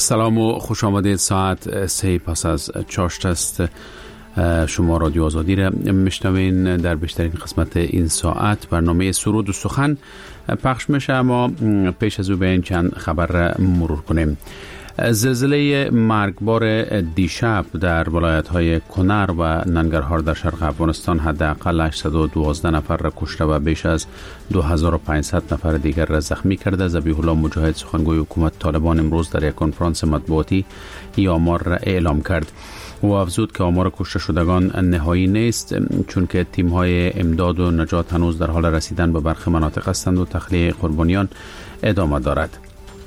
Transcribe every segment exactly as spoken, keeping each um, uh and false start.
سلام و خوش آمدید. ساعت سه پس از چاشت است. شما رادیو آزادی را میشنوین. در بیشترین قسمت این ساعت برنامه سرود و سخن پخش میشه، اما پیش از او به این چند خبر را مرور کنیم. زلزله مرگبار دیشب در ولایت‌های کنر و ننگرهار در شرق افغانستان حداقل هشتصد و دوازده نفر را کشته و بیش از دو هزار و پانصد نفر دیگر را زخمی کرده. ذبیح الله مجاهد سخنگوی حکومت طالبان امروز در یک کنفرانس مطبوعاتی این آمار را اعلام کرد. او افزود که آمار کشته شدگان نهایی نیست، چون که تیم‌های امداد و نجات هنوز در حال رسیدن به برخی مناطق هستند و تخلیه قربانیان ادامه دارد.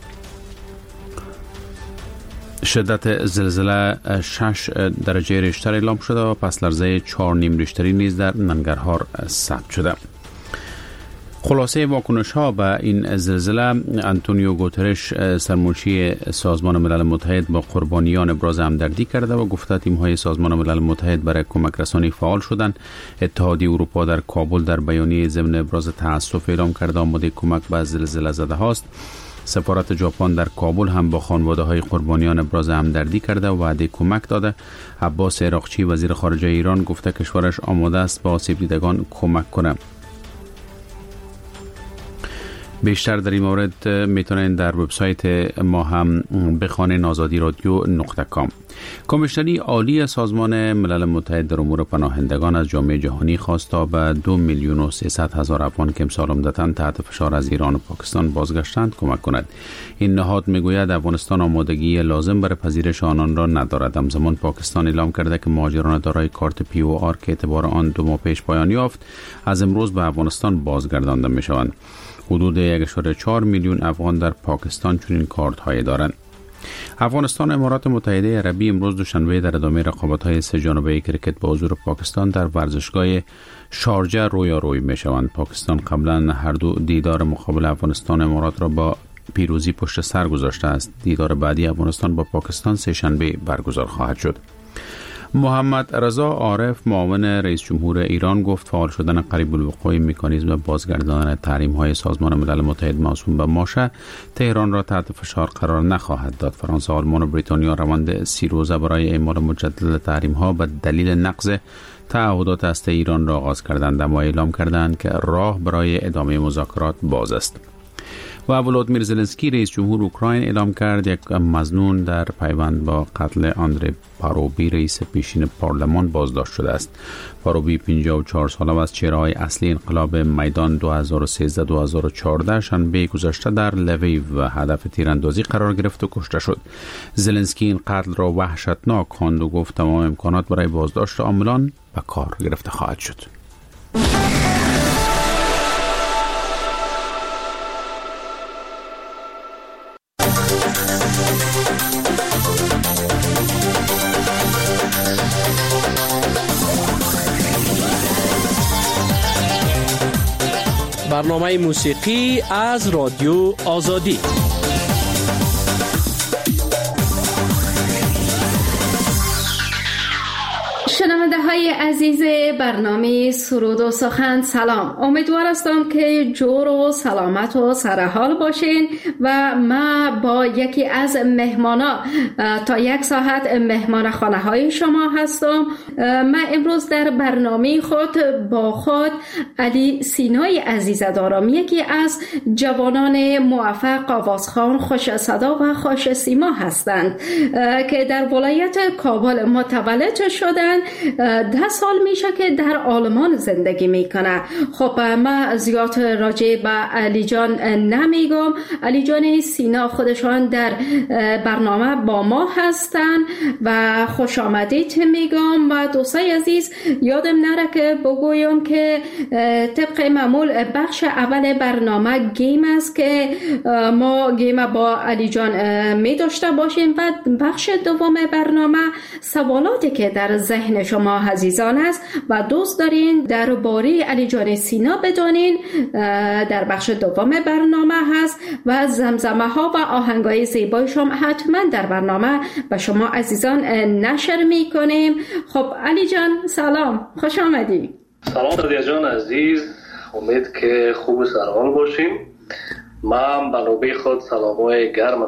شدت زلزله شش درجه ریشتر اعلام شده و پس لرزه چهار نیم ریشتری نیز در ننگرهار ثبت شده. خلاصه واکنش ها به این زلزله: انتونیو گوترش سرمنشی سازمان ملل متحد با قربانیان ابراز همدردی کرده و گفته تیم های سازمان ملل متحد برای کمک رسانی فعال شدند. اتحادیه اروپا در کابل در بیانیه ضمن ابراز تأسف اعلام کرده آماده کمک به زلزله زده هاست. سفارت ژاپن در کابل هم با خانواده‌های قربانیان ابراز همدردی کرده و وعده کمک داده. عباس عراقچی وزیر خارجه ایران گفته کشورش آماده است به آسیب دیدگان کمک کند. بیشتر در این مورد میتونین در وبسایت ما هم بخوانین، آزادی رادیو نقطه کام. کمیشنری عالی سازمان ملل متحد در امور پناهندگان از جامعه جهانی خواست تا به دو میلیون و سیصد هزار افغان که امسال عمدتاً تحت فشار از ایران و پاکستان بازگشتند کمک کند. این نهاد میگوید افغانستان آمادگی لازم برای پذیرش آنان را ندارد. همزمان پاکستان اعلام کرده که مهاجران دارای کارت پی او آر که اعتبار آن دو ماه پیش پایان یافت از امروز به افغانستان بازگردانده میشوند. حدود یک و چهار میلیون افغان در پاکستان چنین کارت های دارند. افغانستان و امارات متحده عربی امروز دوشنبه در ادامه رقابت‌های سه جانبه کرکت با حضور پاکستان در ورزشگاه شارجه رویاروی میشوند. پاکستان قبلا هر دو دیدار مقابل افغانستان و امارات را با پیروزی پشت سر گذاشته است. دیدار بعدی افغانستان با پاکستان سه شنبه برگزار خواهد شد. محمد رضا عارف معاون رئیس جمهور ایران گفت فعال شدن قریب الوقوع مکانیزم بازگرداندن تحریم‌های سازمان ملل متحد موسوم به ماشه تهران را تحت فشار قرار نخواهد داد. فرانسه، آلمان و بریتانیا روند سی روزه برای اعمال مجدد تحریم‌ها به دلیل نقض تعهدات هسته ایران را آغاز کردند، اما اعلام کردند که راه برای ادامه مذاکرات باز است. و ولادیمیر زلنسکی رئیس جمهور اوکراین اعلام کرد یک مظنون در پیوند با قتل آندری پاروبی رئیس پیشین پارلمان بازداشت شده است. پاروبی پنجاه و چهار ساله و از چهره‌های اصلی انقلاب میدان دو هزار و سیزده دو هزار و چهارده شنبه گذشته در لویو و هدف تیراندازی قرار گرفت و کشته شد. زلنسکی این قتل را وحشتناک خواند و گفت تمام امکانات برای بازداشت عاملان به کار گرفته خواهد شد. برنامه موسیقی از رادیو آزادی. شنونده های عزیز برنامه سرود و سخن، سلام. امیدوار هستم که جور و سلامت و سرحال باشین و ما با یکی از مهمانا تا یک ساعت مهمان خانه های شما هستم. من امروز در برنامه خود با خود علی سینای عزیز دارم، یکی از جوانان موفق آوازخوان خوش صدا و خوش سیما هستند که در ولایت کابل متولد شدند. ده سال میشه که در آلمان زندگی میکنه. خب من زیاد راجع به علی جان نمیگم. علی جان سینا خودشان در برنامه با ما هستن و خوش آمدید میگم. و دوستای عزیز یادم نره که بگویم که طبق معمول بخش اول برنامه گیم است که ما گیم با علی جان می داشته باشیم و بخش دوم برنامه سوالاتی که در ذهن شما عزیزان است و دوست دارین درباره علی جان سینا بدونین در بخش دوم برنامه هست و زمزمه ها و آهنگای زیبایش هم حتما در برنامه به شما عزیزان نشر می کنیم. خب علی جان سلام، خوش آمدی. سلام رادیا جان عزیز، امید که خوب و سرحال باشیم. من به نوبه خود سلامای گرم خودم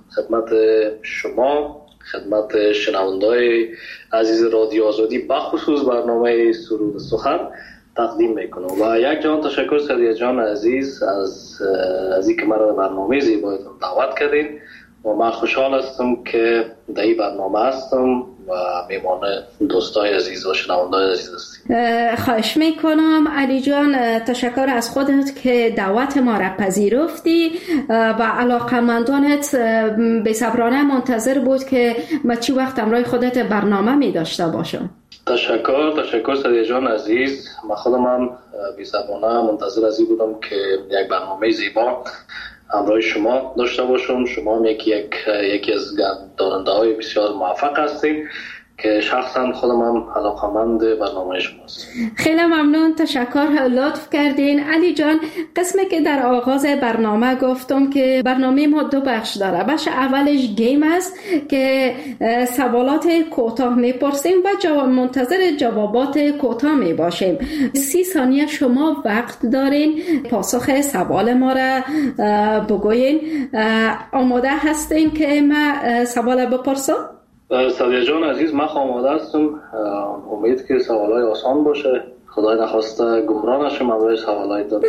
خدمت شما، خدمت شنونده‌های عزیز رادیو آزادی بخصوص برنامه سرود سخن تقدیم میکنم و یک جان تشکر سریع جان عزیز از از اینکه مرا برنامه زیبایتون دعوت کردین و من خوشحال هستم که در این برنامه هستم و میمان دوستای عزیز و شنونده‌های عزیز هستیم. خواهش میکنم علی جان، تشکر از خودت که دعوت ما را پذیرفتی و علاقمندانت بی‌صبرانه منتظر بود که ما چی وقت امروی خودت برنامه می داشته باشم. تشکر تشکر سریع جان عزیز. من خودم هم بی‌صبرانه منتظر از این بودم که یک برنامه زیبا همراه شما داشته باشم. شما هم یکی یک یکی از دارنده های بسیار موفق هستید که شخصا خودم هم علاقمند برنامه شماست. خیلی ممنون، تشکر، لطف کردین. علی جان، قسمی که در آغاز برنامه گفتم که برنامه ما دو بخش داره. بخش اولش گیم است که سوالات کوتاه میپرسیم و جواب منتظر جوابات کوتاه میباشیم. سی ثانیه شما وقت دارین پاسخ سوال ما را بگوین. آماده هستین که ما سوال بپرسم؟ سریع جان عزیز، من آماده هستم. امید که سوالای آسان باشه. خدای نخواسته گمراه نشم برای سوالای دارم.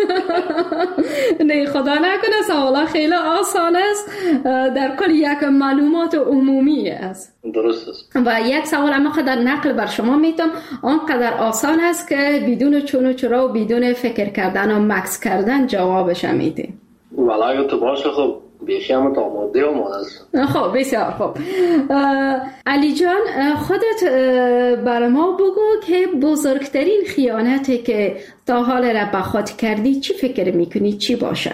نه خدا نکنه، سوالا خیلی آسان است، در کل یک معلومات عمومی است. درست است. و یک سوال اما قدر نقل بر شما میتونم آنقدر آسان است که بدون چون و چرا و بدون فکر کردن و مکس کردن جوابش میده. ولی اگه تو باشه خب بیشی همه تا آماده آماده است. خب بسیار خوب. علی جان، خودت بر ما بگو که بزرگترین خیانتی که تا حال را به خود کردی چی فکر میکنی چی باشه؟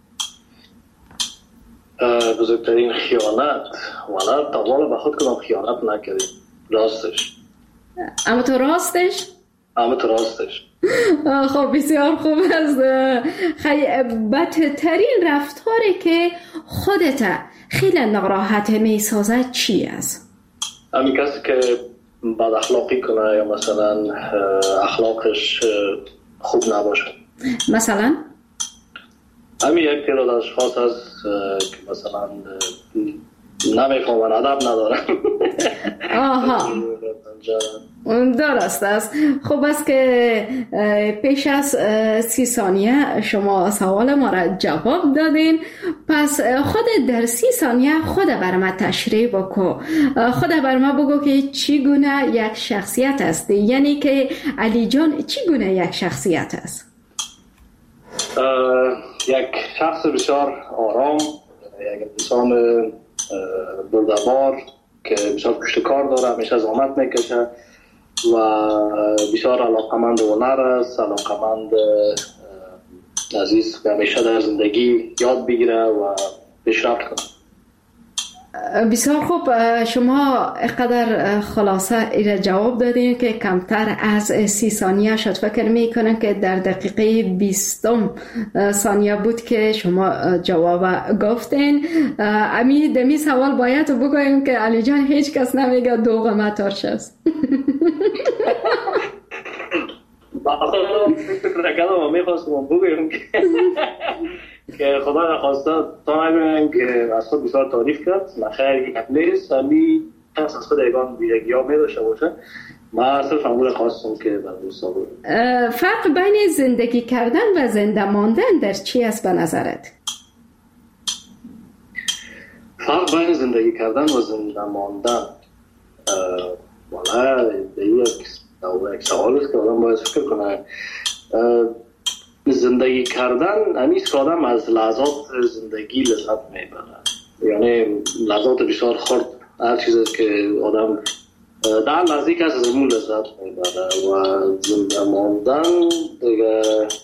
بزرگترین خیانت ولی تا حال به خود کنم خیانت نکردیم. راستش. اما تو راستش؟ اما تو راستش. خب بسیار خوب است. خیلی بدترین رفتاری که خودت خیلی ناراحت میسازد چی است؟ همین کسی که بد اخلاقی کنه یا مثلا اخلاقش خوب نباشه. مثلا؟ همین یک تعداد اشخاص هست که مثلا نمیفهمن، ادب ندارن. آها، درست است. خوب است که پیش از سی ثانیه شما سوال ما را جواب دادین. پس خود در سی ثانیه خود بر ما تشریح بکو. خود بر ما بگو که چی گونه یک شخصیت است، یعنی که علی جان چی گونه یک شخصیت است؟ یک شخص بسیار آرام، یک انسان بردبار که بسیار پشت کار داره، همیشه زحمت میکشه و بسیار علاقمند هنر است، علاقمند عزیز که همیشه در زندگی یاد بگیره و پیشرفت کنه. بسیار خوب، شما قدر خلاصه ایره جواب دادین که کمتر از سی ثانیه شد. فکر میکنم که در دقیقه بیستم ثانیه بود که شما جواب گفتین. امی دمی سوال باید بگویم که علی جان هیچ کس نمیگه دو قمت ترش است. باید فکر نکردم و میخواستم بگویم که که خدا نخواسته تا نگویم که از خود بسیار تعریف کرد. من خیلی یک نیست، همی کس از خود ایگان ویژگی ها می داشته باشه. من صرف امور خواستم که بر دوستا بود. فرق بین زندگی کردن و زنده ماندن در چی است به نظرت؟ فرق بین زندگی کردن و زنده ماندن والا یک سوال است که آدم باید فکر کنه. زندگی کردن همیست که آدم از لحظات زندگی لذت میبره، یعنی لحظات بسیار خرد، هر چیزی که آدم در لحظه که از امون لذت میبره. و زنده ماندن دیگه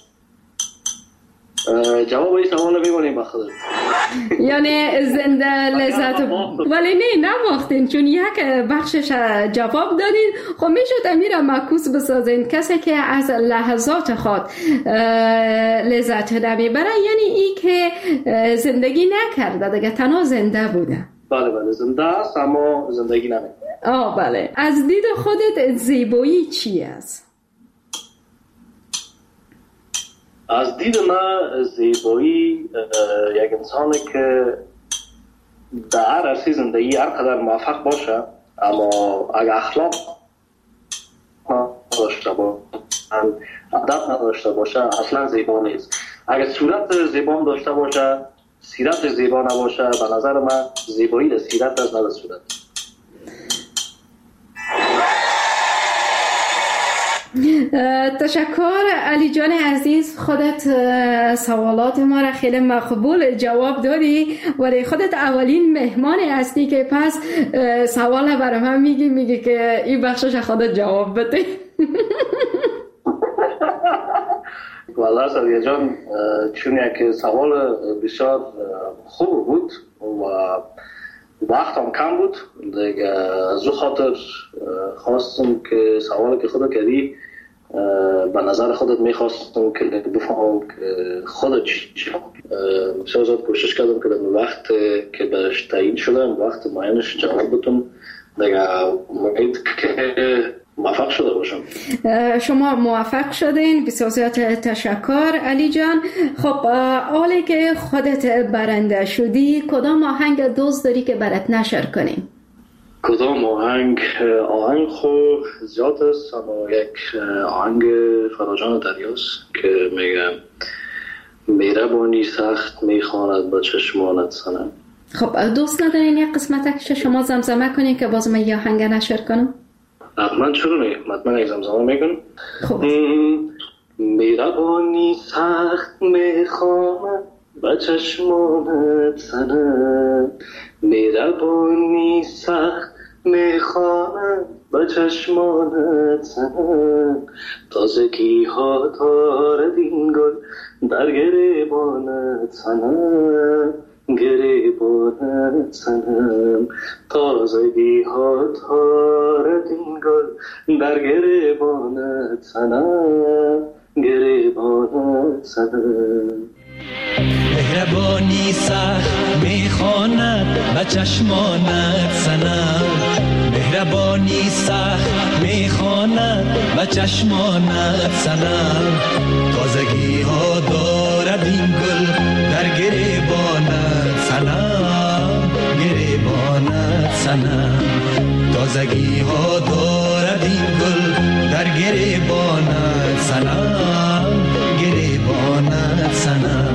جواب این سوال میمونیم بخدر. یعنی زنده لذت ولی نه نباختین، چون یک بخشش جواب دادین. خب میشد امیر معکوس بسازین کسی که از لحظات خود لذت نمیبره، یعنی ای که زندگی نکرده دیگه، تنها زنده بوده. بله بله زنده است اما زندگی نمیکنه. آه بله. از دید خودت زیبایی چی است؟ از دید من زیبایی یک انسانی که در هر عرصه زندگی هر قدر موفق باشه، اما اگر اخلاق نداشته باشه، ادب نداشته باشه، اصلا زیبا نیست. اگر صورت زیبا داشته باشه، سیرت زیبا نباشه، به نظر من زیبایی در سیرت است، نه در صورت. تشکر علی جان عزیز، خودت سوالات ما را خیلی مقبول جواب دادی، ولی خودت اولین مهمان هستی که پس سوال برای من میگی میگی که این بخشش خودت جواب بده. والله سریع جان، چون یک سوال بسیار خوب بود و وقت هم کم بود دیگه، از او خاطر خواستم که سوالی که خودت کردی به نظر خودت میخواستم که بفهمم که خودت چی بسیار زیاد کوشش کردم که در وقت که بهش تعیین شدم وقت معینش جواب بدم دیگه. امید که موفق شده باشم. شما موفق شدین، بسیار زیاد تشکر علی جان. خب حالی که خودت برنده شدی، کدام آهنگ دوست داری که برات نشر کنیم؟ کدام آهنگ؟ آهنگ خو زیاد است، اما یک آهنگ فراجان دریاست که میگه مهربانی سخت میخواند با چشمانت سنم. خب دوست ندارین یک قسمت شما زمزمه کنین که باز من یه آهنگ نشر کنم؟ من چرا نگم؟ من یک زمزمه میکنم. خب مهربانی سخت میخواند با چشمانت سنم، مهربانی سخت میخواند با چشمانت سنم، تازگی ها دارد این گل در گریبانت سنم، گریبانت سنم، تازگی ها دارد این گل در گریبانت سنم، گریبانت سنم. مهربانی سخت میخواند با چشمانت سنم، مهربانی سخت میخواند با چشمانت سنم، تازگی ها دارد این گل در گریبانت سنم، گریبانت سنم، تازگی ها دارد این گل در گریبانت سنم، گریبانت سنم.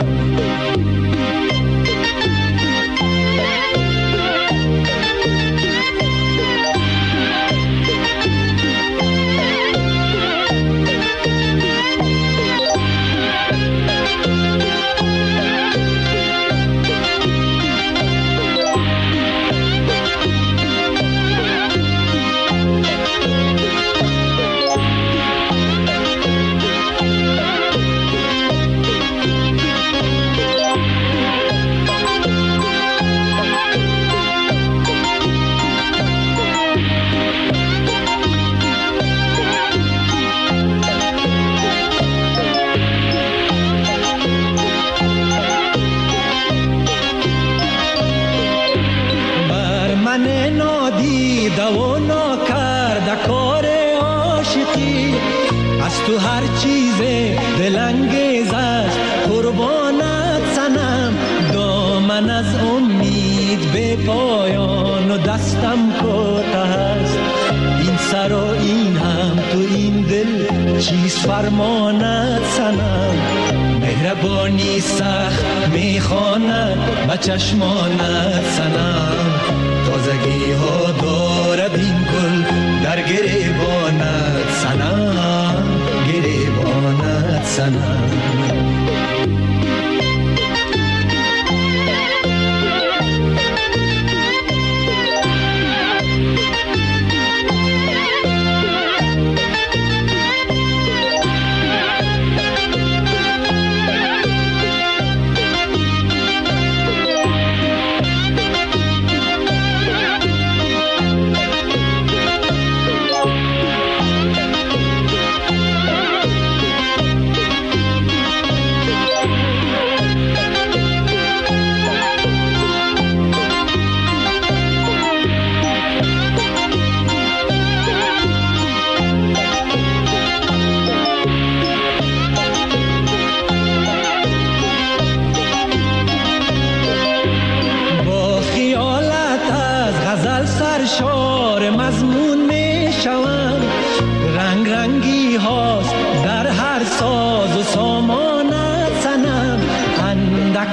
تو هر چیز دلانگیز است قربانت سنم، دامن از امید به پایان و دستم کوته است، این سر و این هم تو این دل چیز فرمانت سنم، مهربانی سخت میخواند با چشمانت سنم، تازگی ها دارد این گل در گریبانت سنم، گریبانت سنم.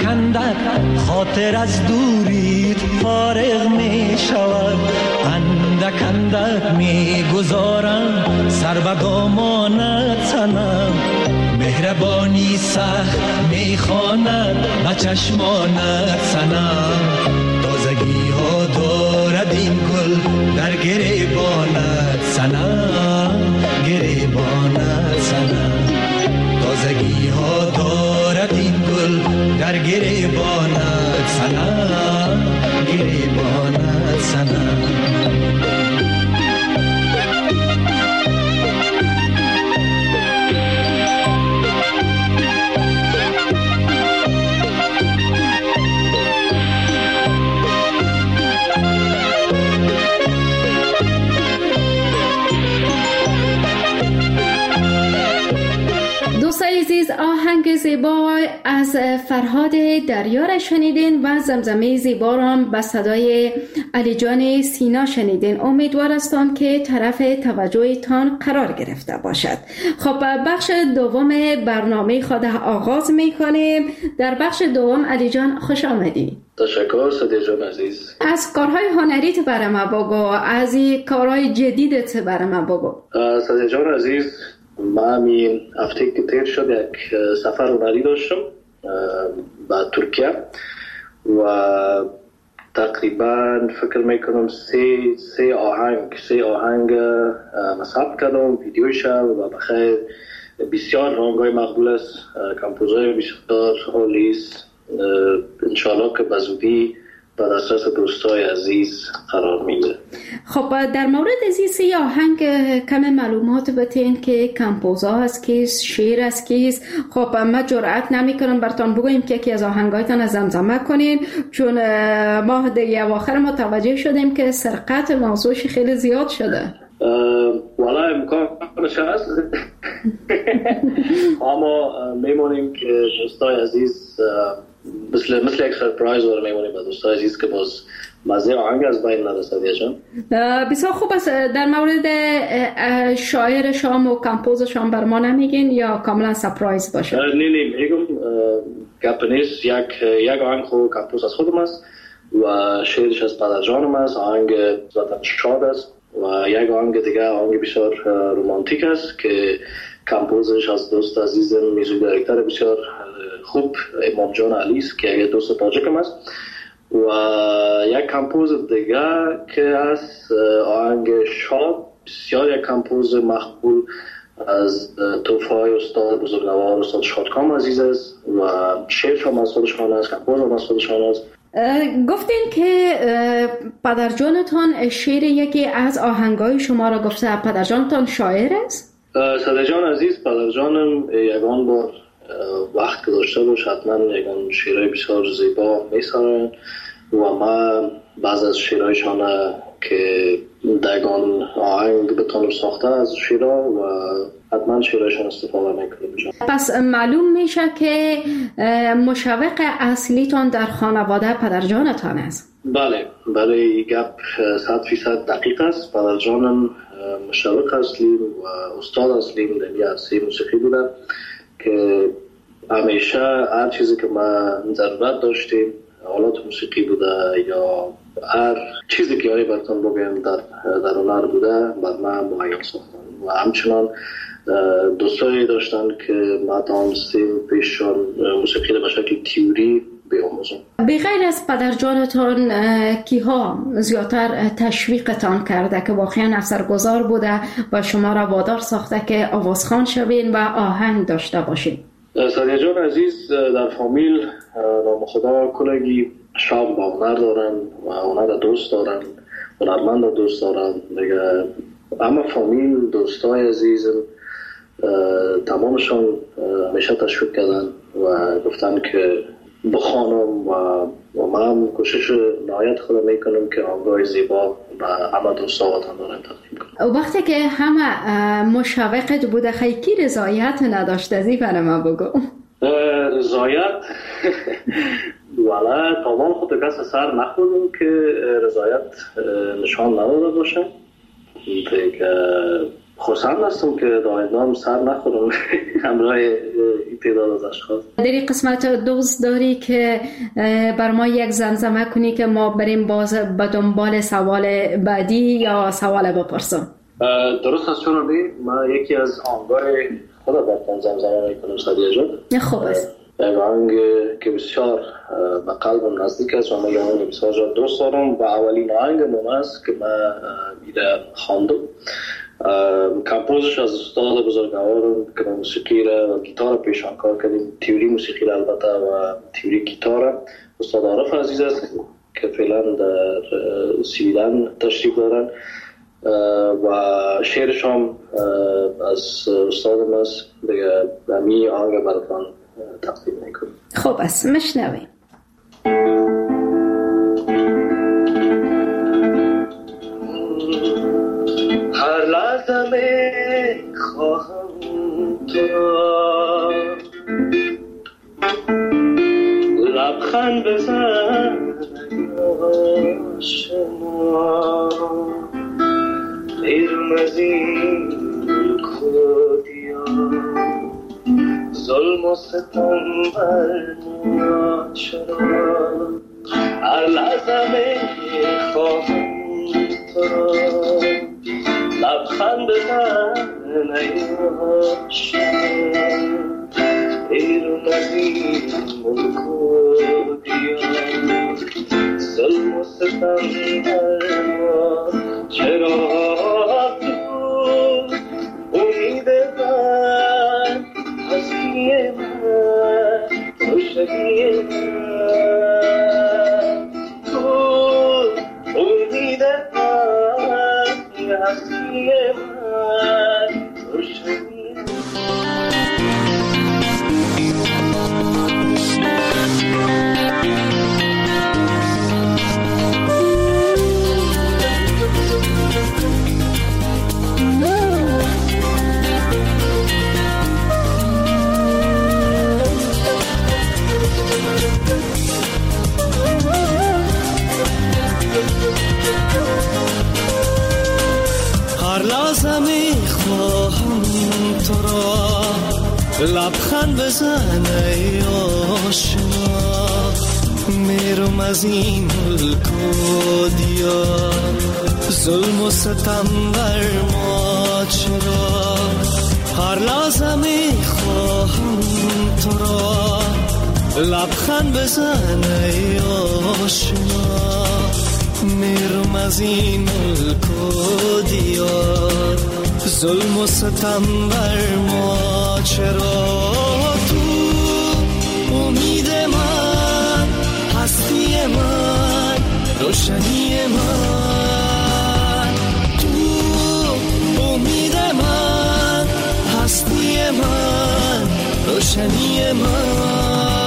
کندد خاطر از دوریت فارغ می شود، اندک اندک می گذارم سر و گامانت سنم، مهربانی سخت می خواند و چشمانت سنم، تازگی ها دارد این گل در گریبانت سنم، گریبانت سنم، تازگی ها دارد این گل در گریبانت سنم، گریبانت سنم. عزیز، آهنگ زیبا از فرهاد دریا را شنیدین و زمزمه زیبا را به صدای علی جان سینا شنیدین. امیدوار هستم که طرف توجهتان قرار گرفته باشد. خب بخش دوم برنامه خود آغاز می کنیم. در بخش دوم علی جان خوش آمدی. تشکر صدیق جان عزیز. از کارهای هنریت برای ما بگو، از این کارهای جدیدت برای ما بگو. صدیق جان عزیز، من همین هفته که تیر شد یک سفر هنری داشتم به ترکیه و تقریبا فکر میکنم سه سه آهنگ سه آهنگ ثبت کردم، ویدیوش و بخیر بسیار رنگای مقبول است، کمپوزای بسیار عالی است. انشالله که بزودی به دسترس دوستای عزیز قرار میده. خب در مورد از این سه آهنگ کم معلومات بتین که کمپوزا هست کیست، شعر هست کیست. خب ما جرأت نمی کنم براتون بگویم که یکی از آهنگایتان از زمزمه کنین، چون ما در اواخر متوجه شدیم که سرقت موضوعش خیلی زیاد شده. والا امکانش هست اما میمونیم که دوستای عزیز مثل مثل یک سرپرایز وارد میمونیم به دوستای عزیز که باز مزه آهنگ از بین نرسد. یجان بسیار خوب است. در مورد شاعر شام و کمپوز شام بر ما نمیگین یا کاملا سرپرایز باشه؟ نه نه میگم گپ نیست. یک یک آهنگ خود کمپوز از خودم است و شعرش از پدر جانم است. آهنگ ذاتاً شاد است و یک آهنگ دیگه آهنگ بسیار رومانتیک است که کمپوزش از دوست عزیزم میوزیک دایرکتور بسیار خوب امام جان علی است که یک دوست تاجیکم است و یک کمپوز دیگه که از آهنگ شاد بسیار یک کمپوز مقبول از توفای استاد بزرگوار استاد شادکام عزیز است و شعرش هم از خودش خوانده است، کمپوز هم از خودش خوانده است. گفتین که پدرجانتان شعر یکی از آهنگای شما را گفته. پدرجانتان شاعر است؟ صدیق جان عزیز، پدرجانم یگان بار وقت گذاشته باش حتما یگان شعرهای بسیار زیبا میسرن و من بعض از شعرهایشان که دگان آهنگ بتانم ساخته از شعرها و حتما شعرهایشان استفاده میکنم. پس معلوم میشه که مشوق اصلیتان در خانواده پدرجانتان است؟ بله بله، این گپ صد فیصد دقیق است. پدرجانم مشوق اصلی و استاد اصلی در عرصه موسیقی بودن که همیشه هر چیزی که ما ضرورت داشتیم، آلات موسیقی بوده یا هر چیزی که هایی براتون بگیم در در هنر بوده بر من مهیا ساختن و همچنان دوستایی داشتن که ما تانستیم پیششان موسیقی به شکل تیوری بیاموزم. بغیر از پدرجانتان کیها زیادتر تشویقتان کرده که واقعا اثرگذار بوده و شما را وادار ساخته که آوازخوان شوین و آهنگ داشته باشین؟ صدیق جان عزیز، در فامیل نام خدا کلگی شام با هنر دارن و هنر دوست دارن، هنرمند دوست دارن دیگه. اما فامیل دوستای عزیزم تمامشون همیشه تشویق کردن و گفتن که بخوانم و و من کوشش نهایت خودم میکنم که آهنگای زیبا و همه دوستاواتان دارم تقدیم کنم. وقتی که همه مشوقت بوده خیلی رضایت نداشته ازی برای ما بگو. رضایت والا تمام خود کس سر نخوردم که رضایت نشان نداده باشم دیگه. خرسند هستم که دائما سر نخورم همراه این تعداد از اشخاص. در این قسمت دوست داری که بر ما یک زمزمه کنی که ما بریم باز به دنبال سوال بعدی یا سوال بپرسم؟ درست است چون من یکی از آهنگای خدا براتون زمزمه میکنم سادیه جان. خوب است. یک آهنگ که بسیار به قلبم نزدیک است و من این آهنگ بسیار دوست دارم و اولین آهنگم است که من میره خواندم. کمپوزش از استاد بزرگوارم که موسیقی را و گیتار پیشان کار کردیم، تیوری موسیقی را البته و تیوری گیتار استاد عارف عزیز است که فعلا در سویدن تشریف دارن و شعرش هم از استادم است. دیگه همی آهنگ براتون تقدیم میکنم. خوب است، مشنویم. هر لحظه می خواهم تو را لبخند بزن آشنا، بیرون از این کودیا ظلم و ستم بر ما چرا. هر لحظه می خواهم تو را لبخند بزن ای آشنا، بیرون از این ملک و دیار ظلم و ستم بر ما چرا. تو امید من هستی من روشنی من، تو امید من هستی من روشنی من. لبخند بزن ای آشنا، میرم از این ملک و دیار ظلم و ستم بر ما چرا. هر لحظه میخواهم تو را لبخند بزن ای آشنا، میرم از این ملک و دیار ظلم و ستم بر ما چرا. تو امید من هستی من روشنی من، تو امید من هستی من روشنی من.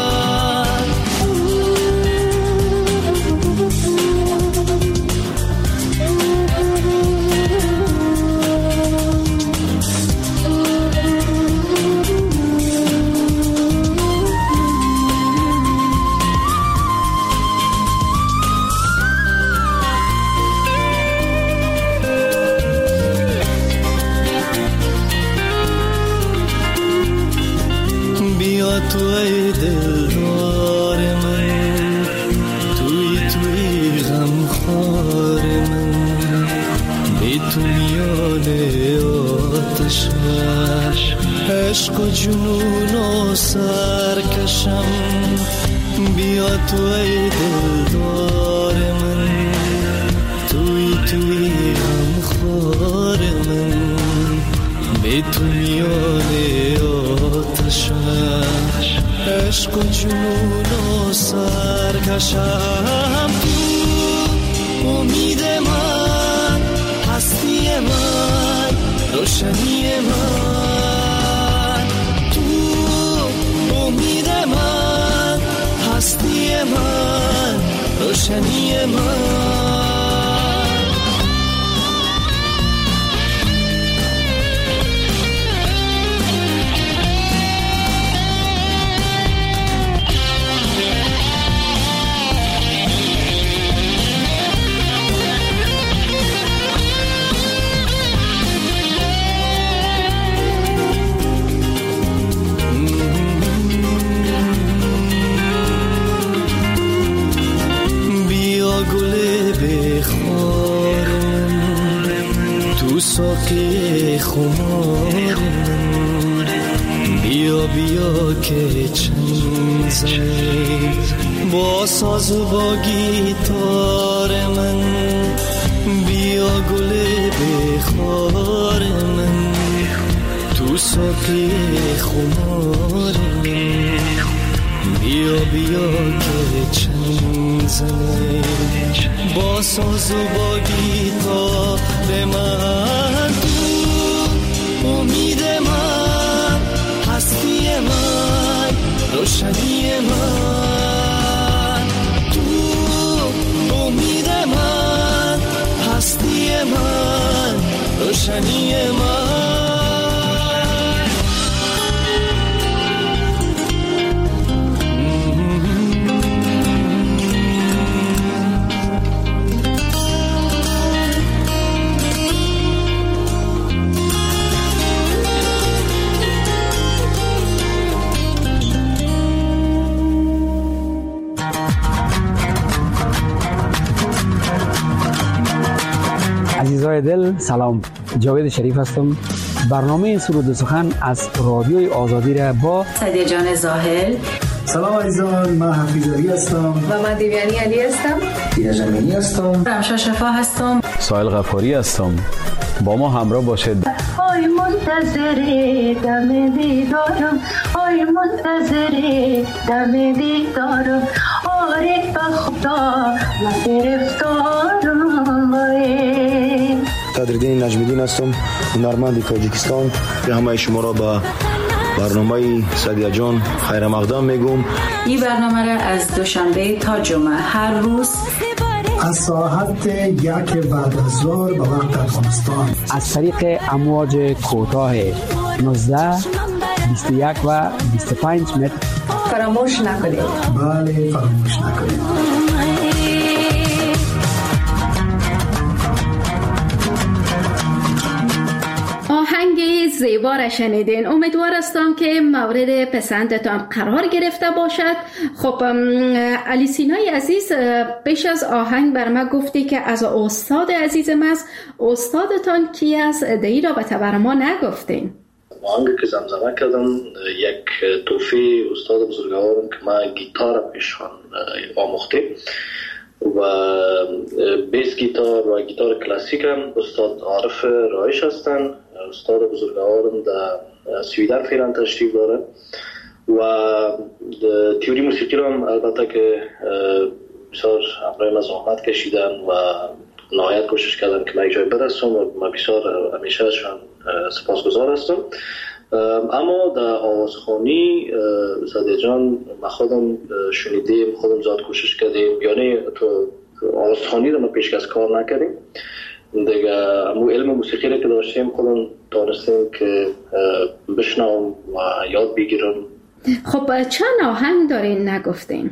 تو ای دلدار من، توی توی غمخوار من، بی تو میان آتش عشق و جنون و سرکشم. بیا تو ای دلدار من، توی توی غمخوار من، بی تو میان آتش عشق و جنون و سرکشم. تو امید من هستی من روشنی من، تو امید من هستی من روشنی من. ساقی خمار من، بیا بیا که چنگ زنی با ساز و با گیتار من، بیا گل بخار من، تو ساقی خمار من، بیا بیا که چنگ زنی با ساز و با گیتار من، تو امید من، هستی من، روشنی من، تو امید من، هستی من، روشنی من. عزیزای دل سلام، جاوید شریف هستم. برنامه سرود و سخن از رادیوی آزادی را با سعدیه جان زاهل. سلام عزیزان، من حفیظ علی هستم و من دیویانی علی هستم. دینا جمینی هستم. رمشا شفا هستم. سایل غفاری هستم. با ما همراه باشید. آی منتظر دم دیدارم، آی منتظر دم دیدارم، آره به خدا من گرفتارم. قدردین نجمیدین هستم، هنرمند تاجیکستان. به همه شما را با برنامه سعدیه جان خیر مقدم میگم. این برنامه را از دوشنبه تا جمعه هر روز از ساعت یک بعد از ظهر به وقت افغانستان از طریق امواج کوتاه نوزده، بیست و یک و بیست و پنج متر فراموش نکنید. بله فراموش نکنید. آهنگ زیبا را شنیدین. امیدوار هستم که مورد پسندتان قرار گرفته باشد. خب علی سینای عزیز، پیش از آهنگ بر ما گفتی که از استاد عزیزم است. استادتان کی است؟ دی را به تبر ما نگفتین. آهنگی که زمزمه کردم یک توفیق استاد بزرگوارم که ما گیتار پیشان آموخته و بیس گیتار و گیتار کلاسیک هم استاد عارف رایش هستن. استاد بزرگوارم در سویدن فعلا تشریف داره و تیوری موسیقی رو هم البته که بسیار همراه ما زحمت کشیدن و نهایت کوشش کردن که ما یک جای برسم و ما بسیار همیشه ازشان سپاسگزار هستم. اما در آوازخوانی سعدیه جان ما خودم شنیدیم، خودم زیاد کوشش کردیم، یعنی تو آوازخوانی رو ما پیشکش کار نکردیم دیگه. امو علم موسیقی رو که داشتیم خودم دانستیم که بشنوم و یاد بگیرم. خب چند آهنگ دارین نگفتین؟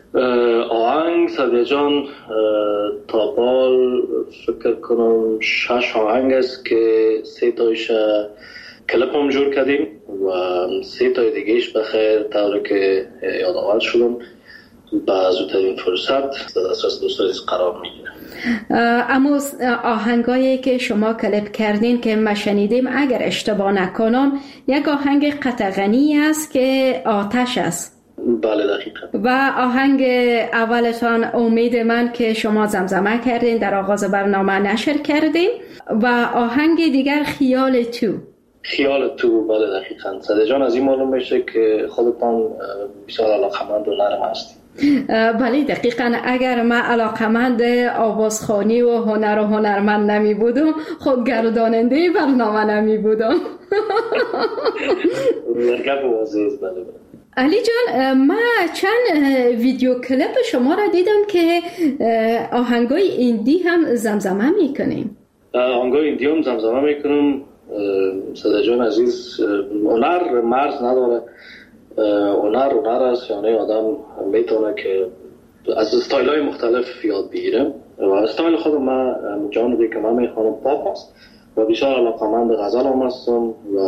آهنگ سعدیه جان تا بال فکر کنم شش آهنگ است که سه تایش کلپ هم جور کردیم و سه تای دیگهش بخیر طوری که یادآور شدم با زودترین فرصت در دسترس دوستان قرار میگیره. اما آهنگایی که شما کلیپ کردین که ما شنیدیم اگر اشتباه نکنم یک آهنگ قطغنی است که آتش است. بله دقیقا. و آهنگ اولتان امید من که شما زمزمه کردین در آغاز برنامه نشر کردین و آهنگ دیگر خیال تو. خیال تو بله دقیقا. سعدیه جان از این معلوم میشه که خودتان بسیار علاقمند و نرم هستید. بله دقیقا. اگر من علاقمند آوازخوانی و هنر و هنرمند نمی بودم خب گرداننده برنامه نمی بودم. نرگب وازیز بله بله. علی جان، من چند ویدیو کلیپ شما را دیدم که آهنگای ایندی هم زمزمه میکنیم. آهنگای ایندی هم زمزمه میکنم. سعدیه جان عزیز هنر مرز نداره. هنر هنر است، یعنی آدم میتونه که از استایل های مختلف یاد بگیره و استایل خودم من جانبی که من میخوانم پاپ است و بسیار علاقمند به غزل هم هستم و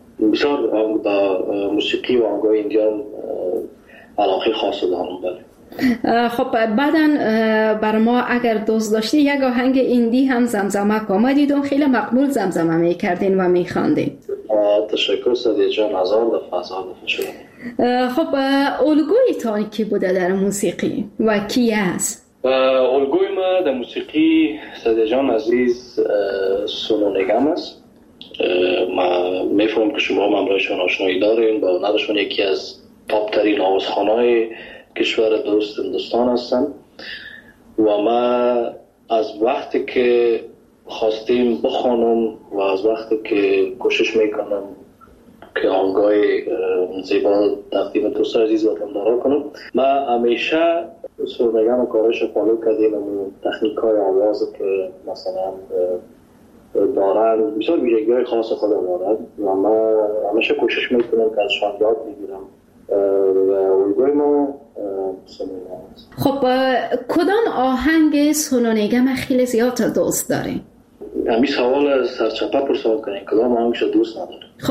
بسیار با موسیقی و آهنگای ایندی هم علاقه خاص دارم. بله. خب بعداً بر ما اگر دوست داشتی یک آهنگ ایندی هم زمزمه که ما دیدم خیلی مقبول زمزمه میکردین و میخواندین. تشکر سعدیه جان، هزار دفعه هزار دفعه شد. خب الگوی تان کی بوده در موسیقی و کی است؟ الگوی ما در موسیقی سعدیه جان عزیز سونو نگم است. ما میفهمم که شما هم امرایشان آشنایی دارین، با نداشون یکی از تاپ ترین آوازخانهای کشور دوست هندوستان هستن و ما از وقتی که خواستیم بخوانم و از وقتی که کوشش میکنم که آهنگای زیبا تقدیم دوست عزیز و تمدارا کنم، ما همیشه سرنگم و کارش فالو کردیم و تکنیک های آواز که مثلا دارن بسیار ویژگی‌های خاص خود دارن و ما همیشه کوشش میکنم که ازشان یاد بگیرم و الگوی ما سونو. خب کدام آهنگ سونو نگم خیلی زیاد دوست داری؟ همین سوال سرچپه پرسان کنین کدام آهنگش دوست نداری؟ خب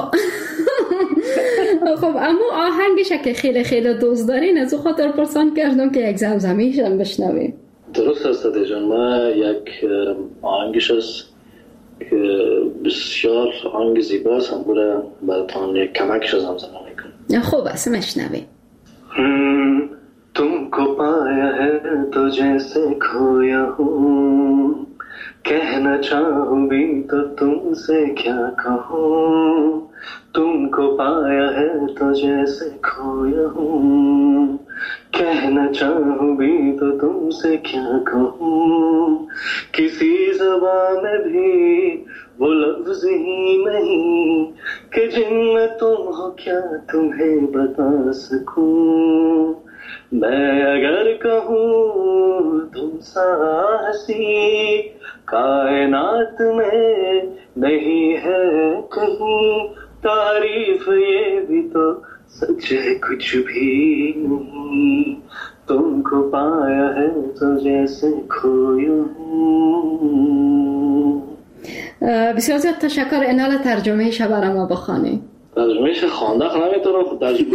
خب اما آهنگش که خیلی خیلی دوست دارین از او خاطر پرسان کردم که یک زمزمیش هم بشنویم. درست است سعدیه جان، ما یک آهنگش است که بسیار آهنگ زیباست، هم بوده براتان یک کمکش زمزمه میکنم. خوب است میشنویم. तुमको पाया है तो जैसे खोया हूँ, कहना चाहूँ भी तो तुमसे क्या कहूँ. तुमको पाया है तो जैसे खोया हूँ, कहना चाहूँ भी तो तुमसे क्या कहूँ. किसी ज़बान में भी वो लफ्ज़ ही नहीं कि जिनमें तुम हो क्या तुम्हें बता सकूं. मैं अगर कहूँ तुम सा हंसी कायनात में नहीं है कहीं, तारीफ ये भी तो सच है कुछ भी नहीं. तुमको पाया है तो जैसे खोया हूँ. بسیار زیاد تشکر. انال ترجمه شب برای ما بخوانی. ترجمه ش خوانده خ نمیتونم خود ترجمه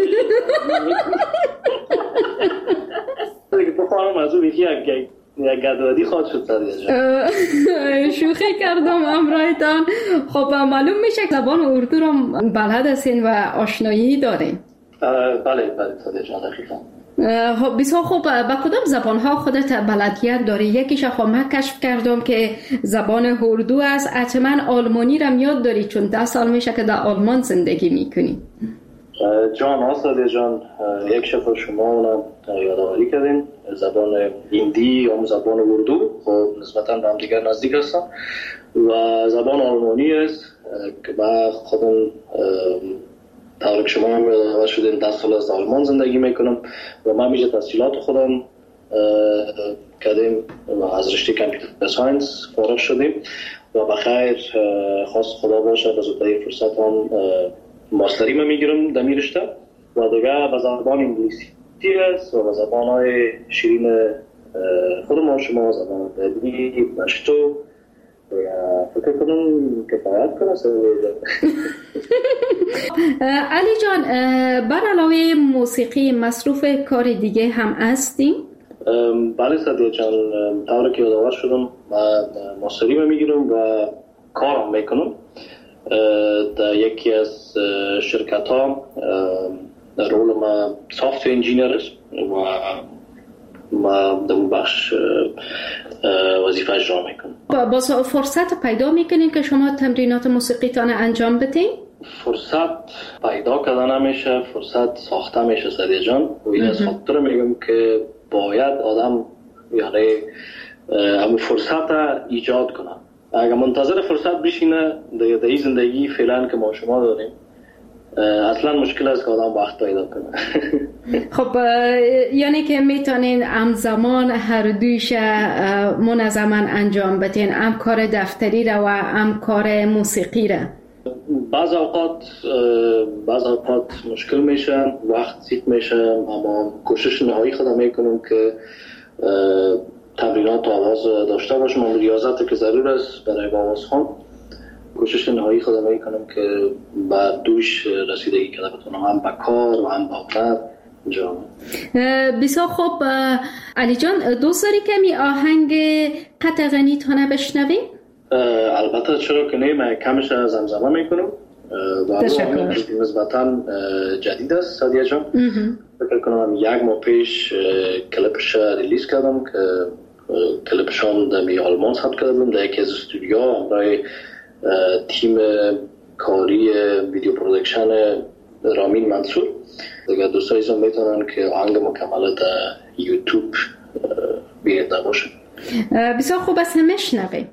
دیگه بخوانم از اون یکی یک یک گدوادی خواهد شد سعدیه. شوخی کردم امرایتان. خب معلوم میشه که زبان اردو رو بلد هستین و آشنایی دارین؟ بله بله سعدیه جان دقیقاً. خب بسیار خوب. با کدام زبان ها خودت بلدیت داری؟ یکیش خب من کشف کردم که زبان اردو است. حتما آلمانی رو یاد داری چون ده سال میشه که در آلمان زندگی میکنی. جان آساده جان، یک شفر شما اونم یادآوری کردین. زبان هندی یا زبان اردو خب نسبتا به هم دیگر نزدیک هستن و زبان آلمانی است که با خودم طور که شما هم یادآور شدین ده سال از آلمان زندگی میکنم و من میشه تحصیلات خودم کردیم و از رشته کامپیوتر ساینس فارغ شدیم و بخیر خواست خدا باشه به زودترین فرصت هم ماستری من میگیرم در می رشته و دیگه به زبان انگلیسی است و به زبان های شیرین خود ما شما زبان دبی پشتو فکر کنم کفایت کنه. علی جان، بر علاوه موسیقی مصروف کار دیگه هم هستی؟ بله سعدیه جان، طوری که یادآور شدم من ماستری من میگیرم و کارم میکنم در یکی از شرکت ها. رول ما سافت انجینیر است و ما در اون بخش وظیفه اجرا میکنم. با فرصت پیدا میکنین که شما تمرینات موسیقی تان انجام بدین؟ فرصت پیدا کردن نمیشه، فرصت ساخته میشه سعدیه جان. و این از خاطر میگم که باید آدم یعنی همون فرصت ایجاد کنه. اگر منتظر فرصت بشینه در این زندگی فعلا که ما شما داریم اصلا مشکل است که آدم وقت پیدا کنه. خب یعنی که میتونین همزمان هر دویش منظما انجام بدین، هم کار دفتری را و هم کار موسیقی را؟ بعض اوقات بعض اوقات مشکل میشه، وقت زیاد میشه، اما کوشش نهایی خودم میکنم که تمرینات آواز داشته باشم. اما ریاضت که ضرور است برای آواز خوان کوشش نهایی خودم میکنم که بعد دوش رسیدگی کرده بتونم هم با کار و هم با هنر جان. بسیار خوب علی جان، دوست داری کمی آهنگ قطع غنی تا بشنویم؟ البته چرا که نه، من کمش زمزمه میکنم. تشکر. نسبتا جدید است سادیه جان. فکر کنم یک ماه پیش کلیپش ریلیز کردم که کلیپشان در آلمان ثبت کردم در یکی از استودیوها برای تیم کاری ویدیو پرودکشن رامین منصور. دیگه دوستان ایزان میتونن که آهنگ مکمل در یوتیوب بیننده باشه. بسیار خوب است، میشنویم.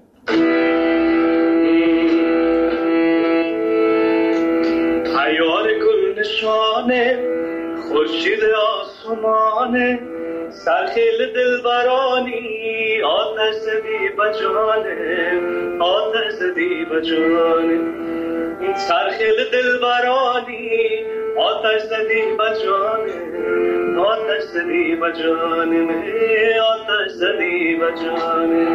تیار گل نشانه خورشید آسمانه سرخیل دلبرانی آتش زدی بجانه آتش زدی بجانه سرخیل دلبرانی آتش زدی بجانه آتش زدی بجانه آتش زدی بجانه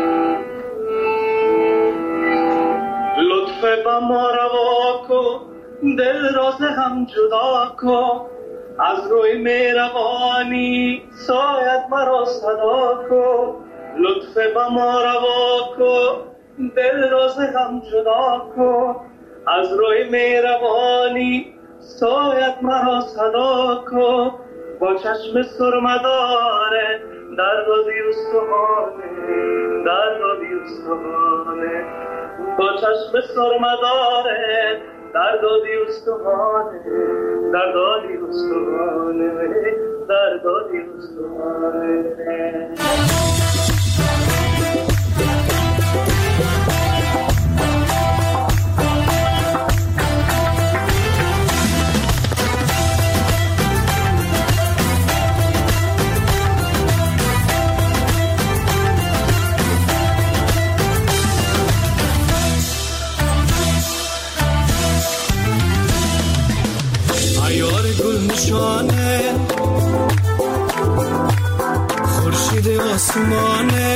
لطف با ما روا کن دل راز هم جدا کن از روی مهربانی سایت مرا صدا کن لطف با ما روا کن دل راز هم جدا کن از روی مهربانی سایت مرا صدا کن با چشم سرمداره در دادی استخانه در دادی استخانه با چشم سرمداره در دادی استخانه در دادی استخانه در دادی استخانه نشانه خورشید آسمانه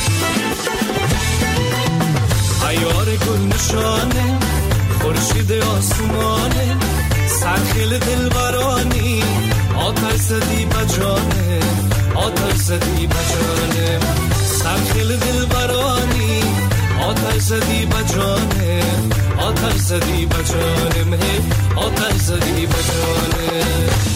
عیار گل نشانه خورشید آسمانه سرخیل دلبرانی آتش زدی بجانه آتش زدی بجانه سرخیل دلبرانی آتش زدی بجانه آتش زدی بجانه آتش زدی بجانه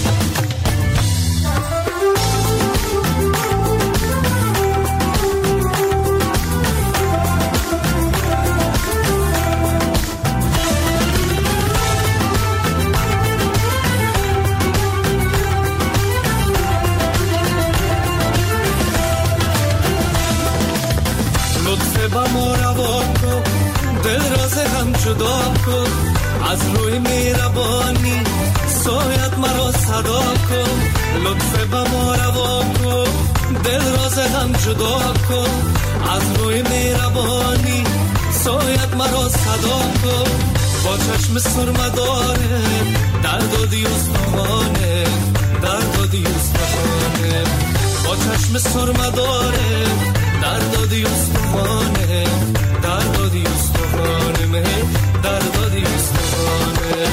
لطف با ما روا کن دل راز هم جدا کن از روی مهربانی سایت مرا صدا کن لطف با ما روا کن دل راز هم جدا کن از روی مهربانی سایت مرا صدا کن با چشم سرمداره در دادی استخانه در دادی استخانه با چشم سرمداره در دادی استخانه در دادی استخانه در دادی استخانه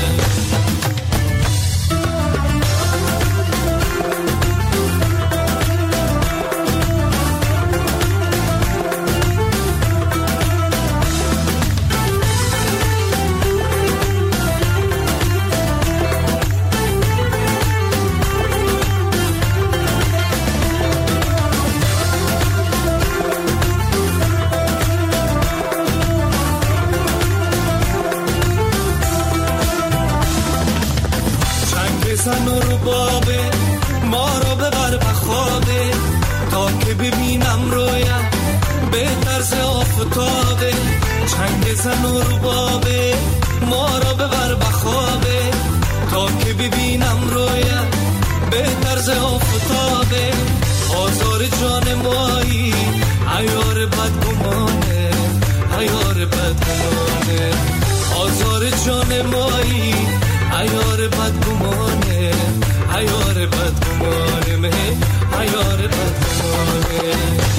زن و ربابه ما رو ببر بخوابه تا که ببینم رویم به طرز آفتابه چنگ زن و ربابه ما رو ببر بخوابه تا که ببینم رویم به طرز آفتابه آزار جان مایی عیار بدگمانه عیار بدگمانه آزار جان مایی عیار بدگمانه عیار بدگمانه مه عیار بدگمانه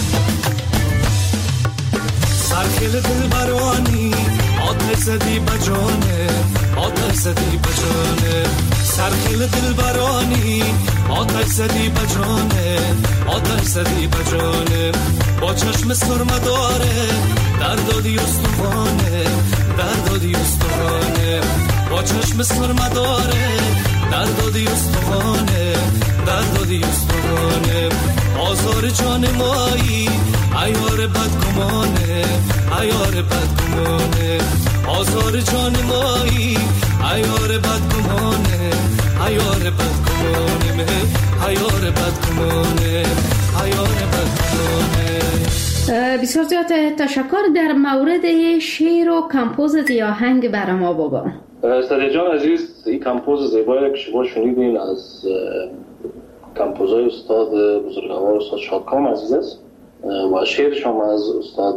سرخیل دلبرانی آتش زدی بجانه آتش زدی بجانه سرخیل دل برانی آتش زدی بجانه آتش زدی بجانه با چشم سرمه داره در دادی استوانه در دادی استوانه با چشم سرمه داره در دادی استوانه در دادی استوانه آزار جان مایی عیار بدگمانه عیار بدگمانه آزار جان مایی عیار بدگمانه عیار بدگمانه عیار بدگمانه عیار بدگمانه. بسیار زیاد تشکر. در مورد شعر و کمپوز آهنگ برای ما بگو. سادیا جان عزیز، این کمپوز زیبایی که شما شنیدین از کمپوزای استاد بزرگوار استاد شادکام عزیز است و شعرش هم از استاد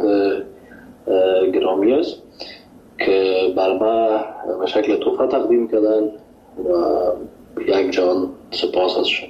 گرامی است که بر ما به شکل تحفه تقدیم کردن و یک جان سپاس ازشون.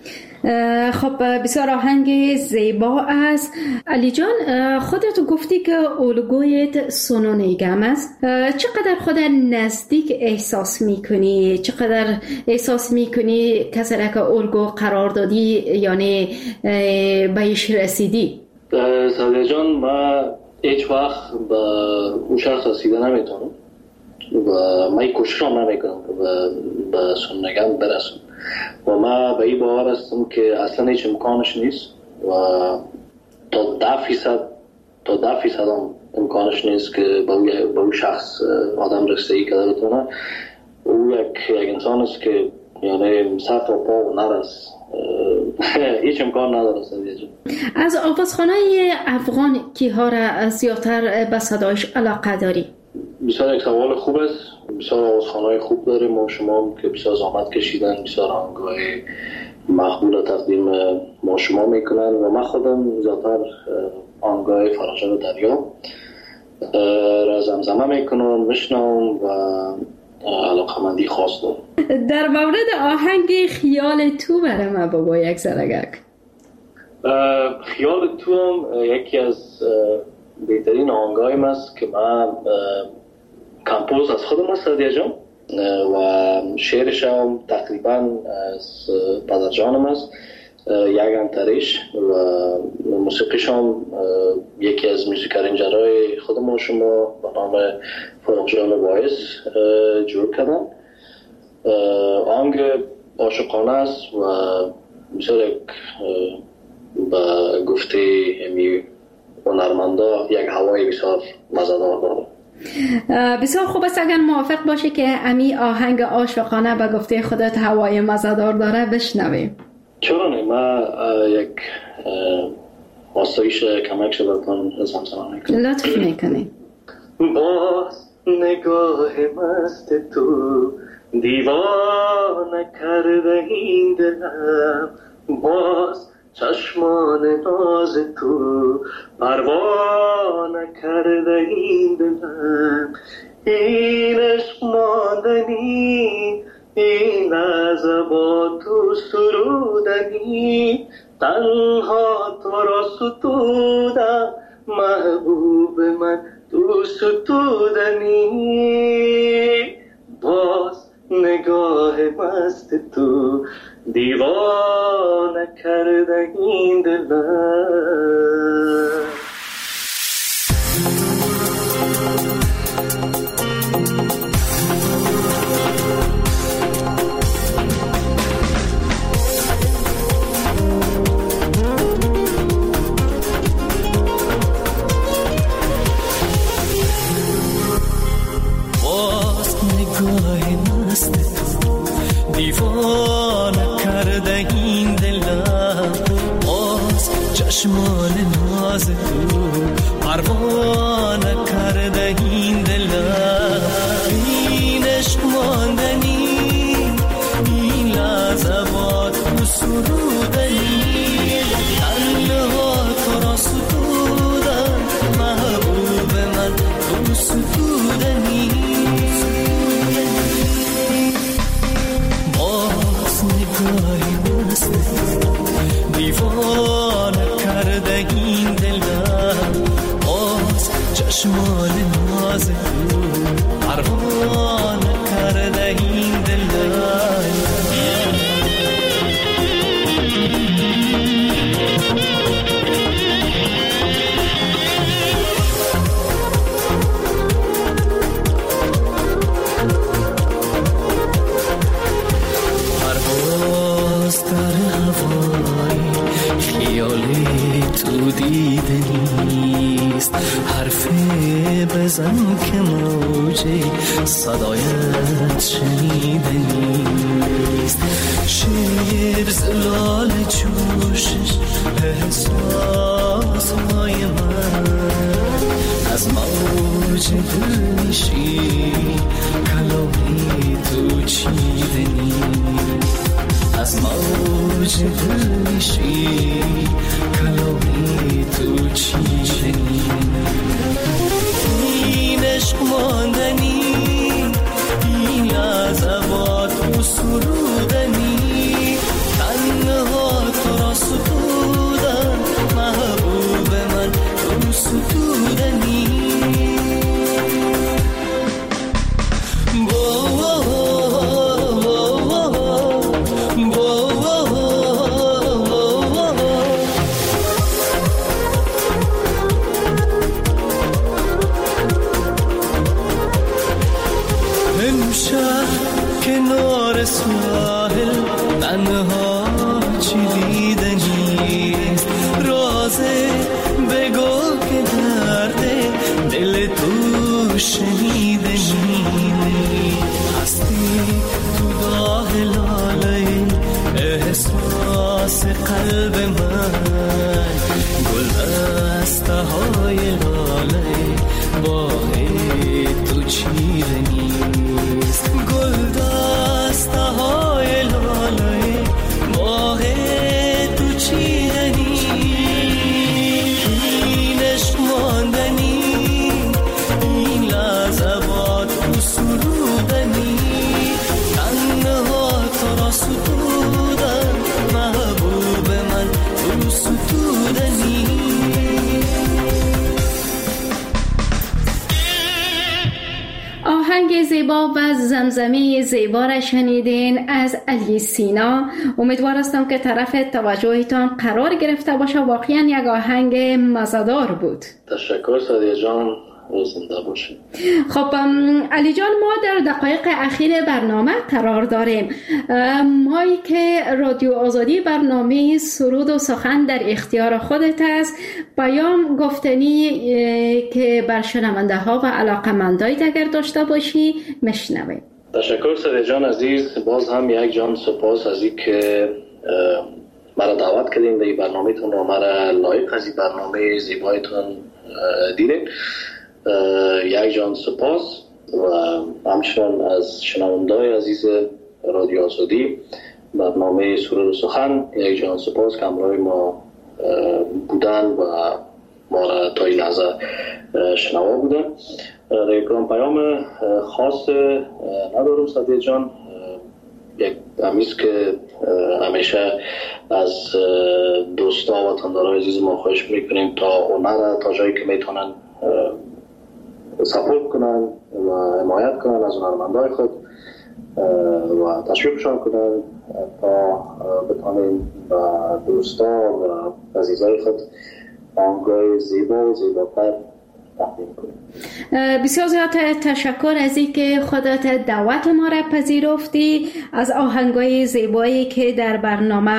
خب بسیار آهنگ زیبا است. علی جان، خودت گفتی که الگویت سونو نیگم است. چقدر خود نزدیک احساس میکنی؟ چقدر احساس میکنی کسی را که الگو قرار دادی یعنی بهش رسیدی؟ سادیا جان، من هیچ وقت به اون شخص رسیده نمیتونم و من کوششم نمیکنم که به سونو نیگم برسم و من به این باور هستم که اصلا هیچ امکانش نیست و تا ده فیصد تا ده فیصد هم امکانش نیست که به اون شخص آدم رسیدگی کرده بتونه. او یک یک انسان است که یعنی سر تا پا و نرس هیچ امکان نداره. از آوازخانه افغان کیها را زیادتر به صدایش علاقه داری؟ بسیار یک سوال خوب است. بسیار آوازخانه‌های خوب داریم ما شما که بسیار زحمت کشیدن، بسیار آهنگ‌های مقبول تقدیم ما شما میکنن و من خودم زیادتر آهنگ‌های فرجان دریا را زمزمه میکنم، میشنوم و علاقه‌مندی خاص دارم. در مورد آهنگ خیال تو برای ما بگو یک سرگک. خیال تو هم یکی از بهترین آهنگایم است که من کمپوز از خودم است سادیا جان و شعرش هم تقریبا از پدر جانم است، یک انتریش و موسیقیش هم یکی از موسیقارنجرهای خودم شما به نام فاروق جان وایس جور کردن. آهنگ عاشقانه است و بسیار یک به گفته امی هنرمندا یک هوای بسیار مزه‌دار داره. بسیار خوب است اگر موافق باشی که امی آهنگ عاشقانه به گفته خودت هوای مزه‌دار داره بشنویم. چرا نه؟ من یک آسایش کمک شدتان زمزمه میکنم. لطف میکنی. باز نگاه مست تو دیوانه کرده این دلم، باز چشمان ناز تو پروانه کرده این دلم، این عشق ماندنی این لحظه با تو سرودنی، تنها تو را ستودم محبوب من تو ستودنی، باز نگاه مست تو دیوانه کرده این دلم. دیوانه کرده این دلم، باز چشمان ناز تو پروانه کرده این دلم، این عشق ماندنی این لحظه با تو سرودنی، تنها تو را ستودم محبوب من تو ستودنی، دیوانه کرده این دلم، باز چشمان ناز تو پروانه کرده این دلم. باز در هوایی خیالی تو دیده نیست، حرفی بزن که موجی صدایت شنیده نیست. شیر زلال جوشش احساس های من از موج دل میشی، کلامی تو چیده نیست. از موج دل میشی، کلامی تو چیده نیست. این عشق ماندنی، این لحظات و سرودنی، تنها تو را سپودن محبوب من، تو ستودنی. کنار ساحل تنها چی دیده نیست، رازه بگو که درده دل تو شنیده نیست. هستی تو داغ لاله احساس قلب من، گل دسته های لاله باقی تو چیده نیست. گل دسته های لاله باقی تو چیده نیست. این عشق ماندنی، این لحظات و سرودنی، تنها تو را ستودن محبوب من، تو ستودنی. آهنگ زیبا و زمزمه زیبا را شنیدین از علی سینا. امیدوار هستم که طرف توجهتان قرار گرفته باشه. واقعا یک آهنگ مزه‌دار بود. تشکر سادیه جان، زنده باشید. خب علی جان، ما در دقایق اخیر برنامه قرار داریم. مایی که رادیو آزادی برنامه سرود و سخن در اختیار خودت است، پیام گفتنی که بر شنونده ها و علاقمندایت اگر داشته باشی مشنویم. تشکر سادیه جان عزیز، باز هم یک جان سپاس از این که مرا دعوت کردین در این برنامه‌تون و مرا لایق از این برنامه زیبایتون دیدین. یک جان سپاس و همچنان از شنونده‌های عزیز رادیو آزادی برنامه سرود و سخن یک جان سپاس که همراه ما بودن و ما را تا این لحظه شنوا بودن. یک پیام خاص ندارم سادیه جان، یک همیست که همیشه از دوستا و تندارهای عزیز ما خواهش میکنیم تا اونها تا جایی که میتونن سپورت کنن و حمایت کنن از هنرمندای خود و تشویقشان کنن تا بتونیم و دوستا و عزیزای خود آهنگای زیبا و زیباتر تقدیم کنیم. بسیار زیاد تشکر از اینکه خودت دعوت ما را پذیرفتی، از آهنگای زیبایی که در برنامه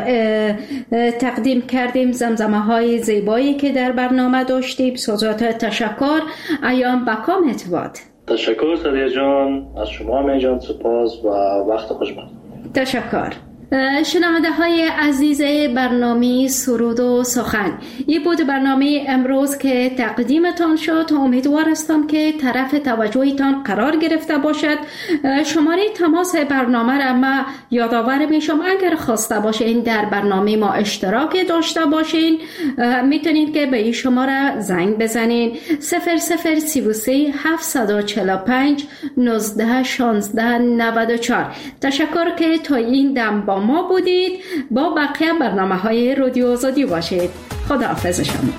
تقدیم کردیم، زمزمه های زیبایی که در برنامه داشتیم. بسیار زیاد تشکر. ایام بکام اتواد. تشکر سادیه جان، از شما می جان سپاس و وقت خوش باد. تشکر. شنونده های عزیز برنامه سرود و سخن، این بود برنامه امروز که تقدیمتان شد. امیدوار هستم که طرف توجهتان قرار گرفته باشد. شماره تماس برنامه را ما یادآور میشم، اگر خواسته باشین در برنامه ما اشتراک داشته باشین میتونید که به این شماره زنگ بزنین صفر صفر سی و سه هفتصد و چهل و پنج نوزده شانزده نود و چهار. تشکر که تا این دم با ما بودید. با بقیه برنامه های رادیو آزادی باشید. خداحافظ شما.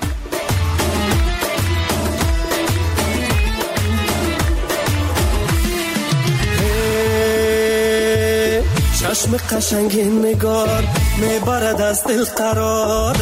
چشم قشنگ نگار میبرد از دل قراره،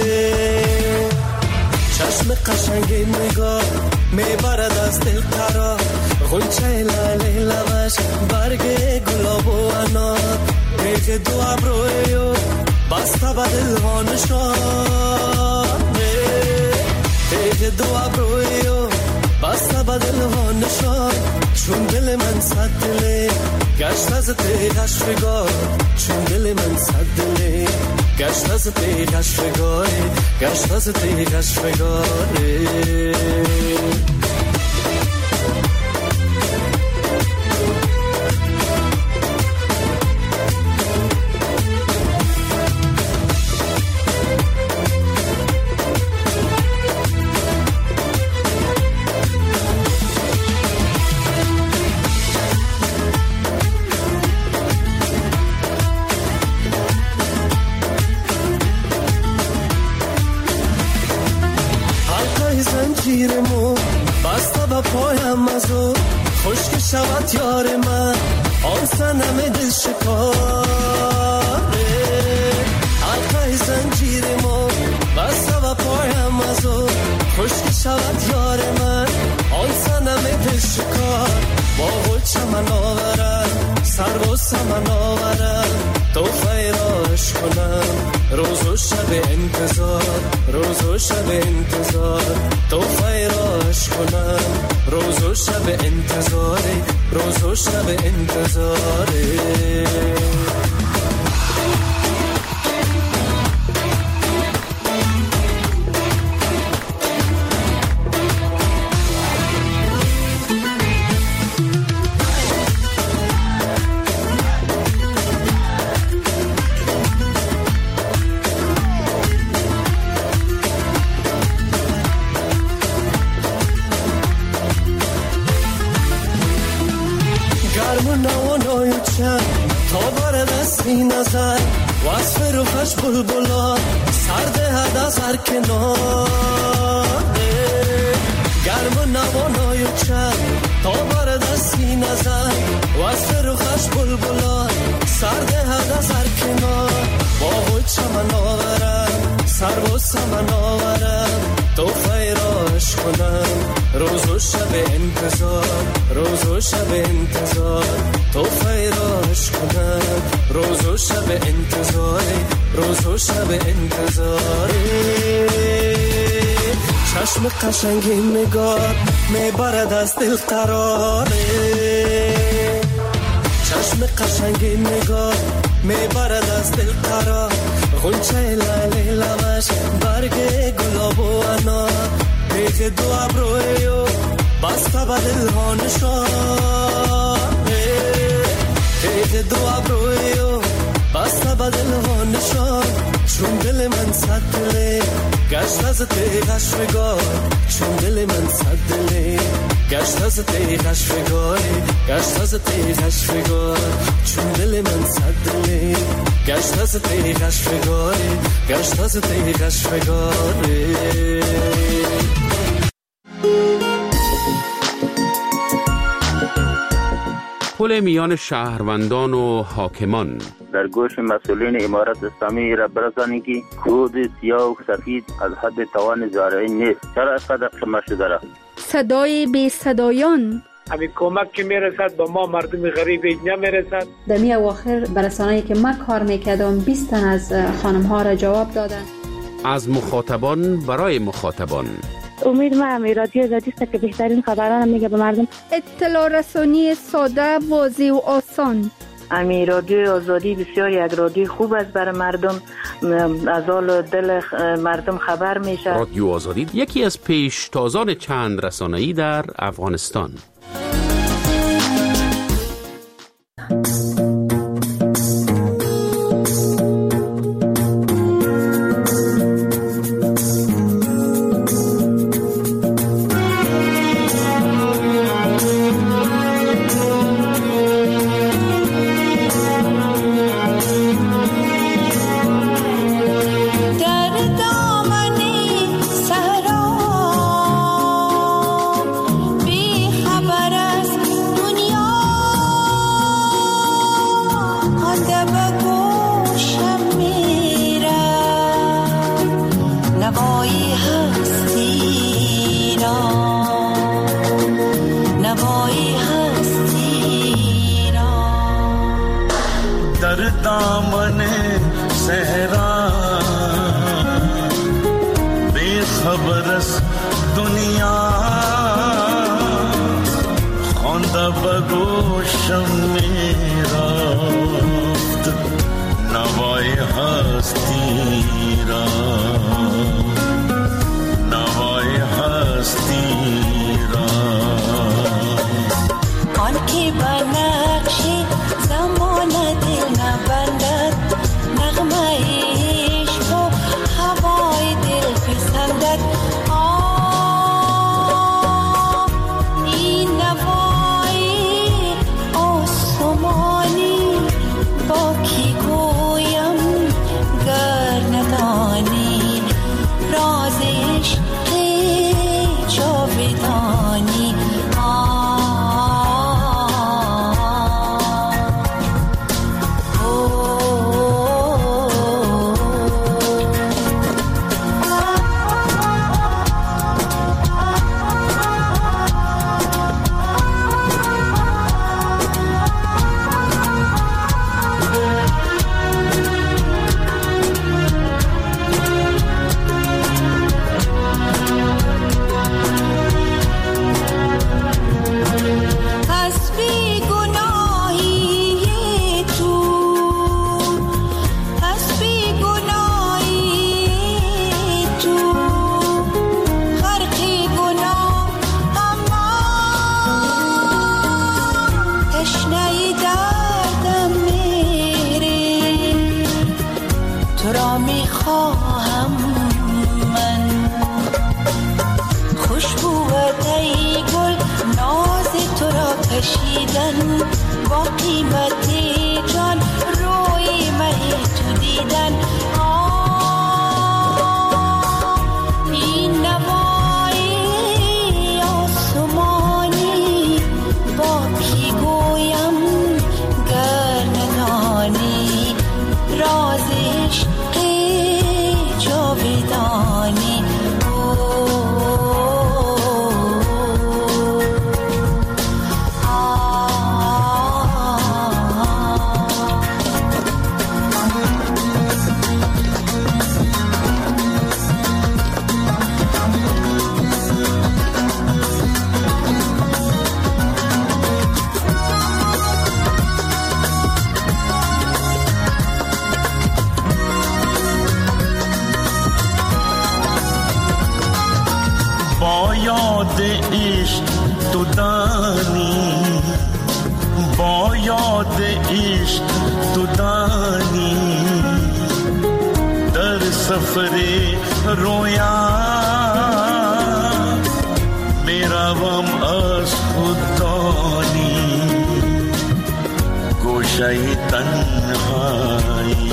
چشم قشنگ نگار میبرد از دل قرار، غنچه لاله لبش برگ گلاب و انار، پیک دو ابروی بسته به دل ها نشانه پیک دو ابروی بسته به دل ها نشان چون دل من صد دله گشت از تیغش فگار چون دل من صد دله گشت از تیغش فگاره گشت از تیغش فگاره زنجیرمو بسته به پایم ازو خشک شود یار من آن سنم دل شکاره حلقه زنجیرمو بسته به پایم ازو خشک شود یار من آن سنم دل شکار با غل چمن آورم سر و سمن آورم تو فیراش کنم روز و شب انتظار روز و شب انتظار تو فیراش کنم روز و شب انتظار روز و شب انتظار تا بارد از این نظر وصف روخش بلبلا سرده هد از هر کناره گرم و نوانای چند تا بارد از این نظر وصف روخش بلبلا سرده هد از هر کنار با خود چمن آورم سر و سمن آورم تو فیراش کنم روز و شب انتظار روز و شب انتظار تو فیراش کنم روز و شب انتظار روز و شب انتظار چشم قشنگی نگار میبرد از دل قراره چشم قشنگی نگار میبرد از دل قرار غنچه لاله لبش برگ گلاب و انار پیک دو ابروی بسته به دل ها نشانه پیک دو ابروی بسته به دل ها نشان چون دل من صد دله گشت از تیغش فگار چون دل من صد دله گشت از تیغش فگاره گشت از تیغش فگار چون دل من صد دله گشت از تیغش فگاره گشت از تیغش فگاره پل میان شهروندان و حاکمان در گوش مسئولین امارت اسلامی را برسانید که کود سیاه و سفید از حد توان زارعی نیست. چرا اینقدر قمه شده را؟ صدای بی صدایان همین کمک که میرسد به ما مردم غریب اینجا میرسد. در می اواخر برسانه‌ای که من کار میکردم بیست تن از خانم ها را جواب دادن. از مخاطبان برای مخاطبان امید ما هم رادیو آزادی است که بهترین خبران میگه به مردم. اطلاع رسانی ساده، واضح و آسان. امی رادیو آزادی بسیار یک رادیو خوب است برای مردم، از حال دل مردم خبر میشه. رادیو آزادی یکی از پیشتازان چند رسانه‌ای در افغانستان. از دنیا خوانده به گوشم می رفت نوای هستی را، نوای هستی را. آن که به نقش زمان دل نبندد، نغمه عشق و هوای دل پسندد. این نوای آسمانی با کی گویم گر ندانی، راز عشق جاودانی. با قیمت جان روی مه تو دیدن. این نوای آسمانی با کی گویم گر ندانی، راز عشق جاودانی. با یاد عشق تو دانی، با یاد عشق تو دانی، در سفر رویا می روم از خوددانی. گوشه تنهایی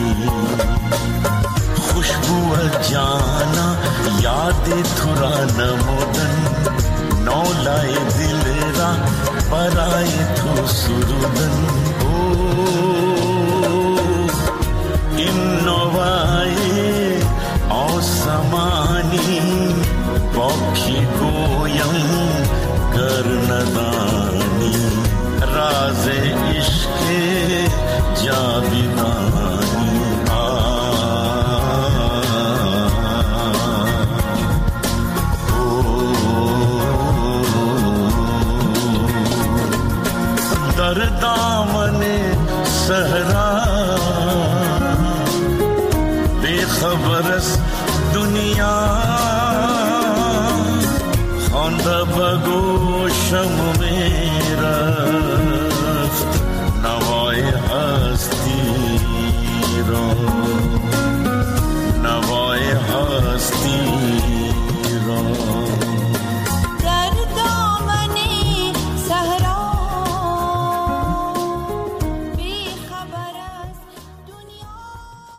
خوشبو جانا یاد تو را نمودن، نولای دل را برای تو سرودن. این نوای آسمانی با کی گویم گر ندانی، راز عشق جاودانی. در دامن صحرا بے خبر از دنیا، خوانده به گوشم می رفت نوای هستی را، نوای هستی را.